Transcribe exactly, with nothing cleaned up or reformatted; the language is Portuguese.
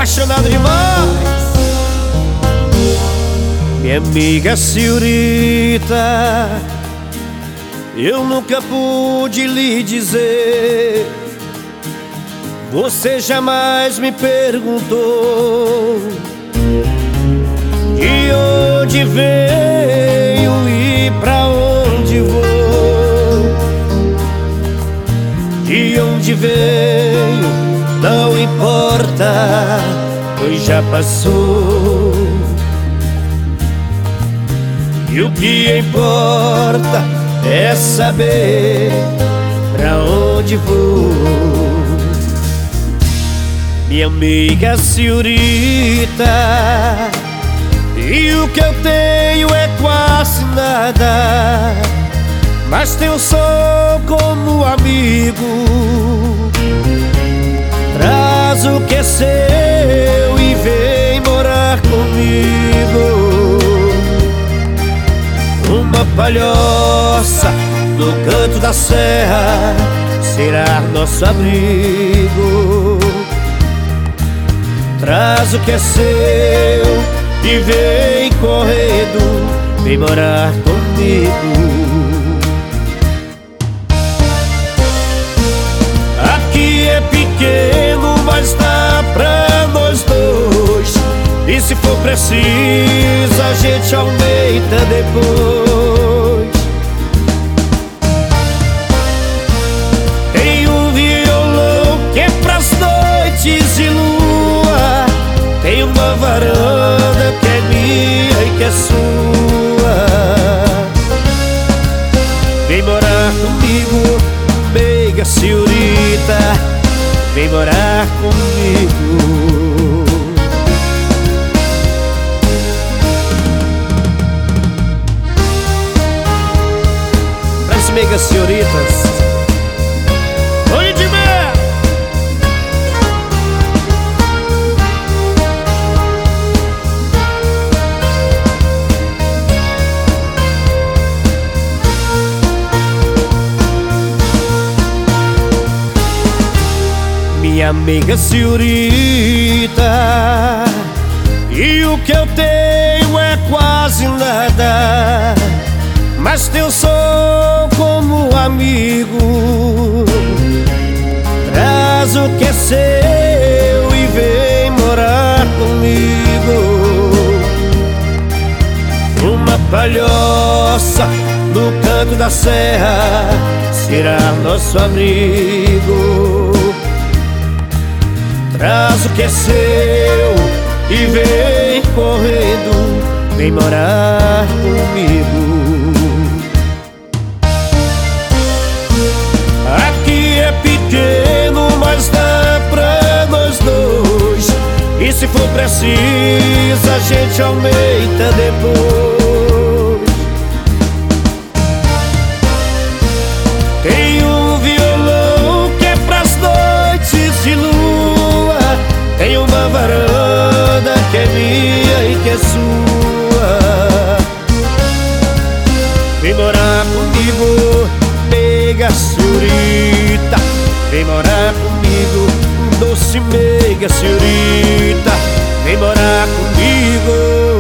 apaixonado demais. Minha amiga senhorita, eu nunca pude lhe dizer. Você jamais me perguntou de onde veio e pra onde vou. De onde veio não importa, pois já passou. E o que importa é saber pra onde vou. Minha amiga senhorita, e o que eu tenho é quase nada, mas tenho só como amigo. Traz o que é seu e vem morar comigo. Uma palhoça no canto da serra será nosso abrigo. Traz o que é seu e vem correndo, vem morar comigo. Aqui é pequeno, mas dá pra nós dois. E se for preciso, a gente aumenta depois. Tem um violão que é pras noites de lua. Tem uma varanda que é minha e que é sua. Vem morar comigo, meiga senhorita, vem morar comigo. Meigas senhoritas, olhe de ver. Minha amiga senhorita, e o que eu tenho é quase nada, mas teu sou como amigo. Traz o que é seu e vem morar comigo. Uma palhoça no canto da serra será nosso abrigo. Traz o que é seu e vem correndo, vem morar comigo. Aqui é pequeno, mas dá pra nós dois. E se for preciso, a gente aumenta depois. Tem um violão que é pras noites de lua. Tem uma varanda que é minha e que é sua. Vem morar comigo, meiga senhorita, vem morar comigo, doce meiga senhorita, vem morar comigo.